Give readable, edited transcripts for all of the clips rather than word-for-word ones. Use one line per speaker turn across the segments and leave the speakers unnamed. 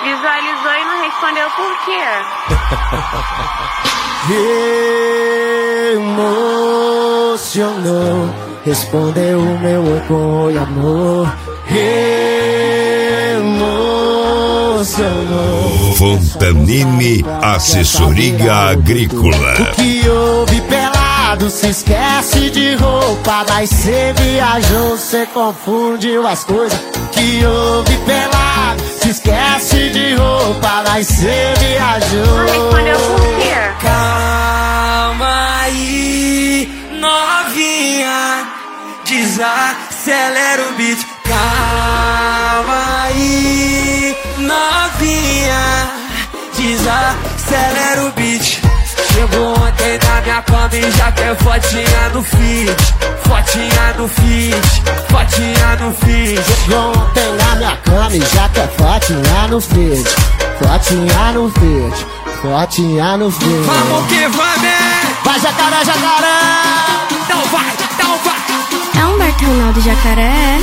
Visualizou e não respondeu por quê?
Emocionou, respondeu o meu oi, amor. Emocionou.
Fontanini Assessoria Agrícola.
O que houve pelado, se esquece de roupa, mas cê viajou, cê confundiu as coisas. O que houve pelado, se esquece de roupa, mas cê viajou.
Não respondeu por quê?
Calma aí, novinha, desacelera o beat. Calma aí, novinha, desacelera o beat. Chegou ontem na minha cama e já quer fotinha no feed. Fotinha no feed, fotinha no feed.
Chegou ontem na minha cama e já quer fotinha no feed. Fotinha no feed, fotinha no feed.
Vamos que vamos!
Vai jacaré, jacaré!
Então vai, então vai!
É Humberto Ronaldo Jacaré.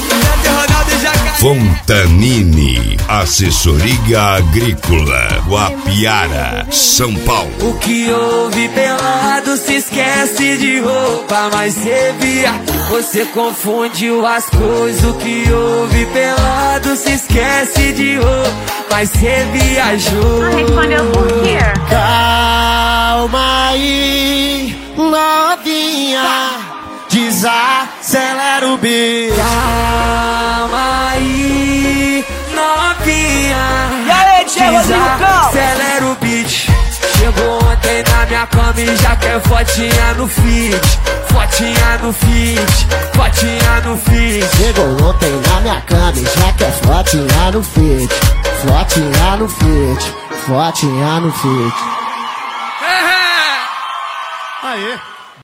Fontanini Assessoria Agrícola, Guapiara, São Paulo.
O que houve pelado, se esquece de roupa, mas cê via, você confundiu as coisas. O que houve pelado, se esquece de roupa, mas cê viajou.
Não respondeu por quê?
Calma aí, novinha, desacelera o beat.
Calma aí, novinha,
E aí, Diego
desacelera o beat. Chegou ontem na minha cama e já quer fotinha no feed. Fotinha no feed, fotinha no feed.
Chegou ontem na minha cama e já quer fotinha no feed. Fotinha no feed, fotinha no feed.
Aê!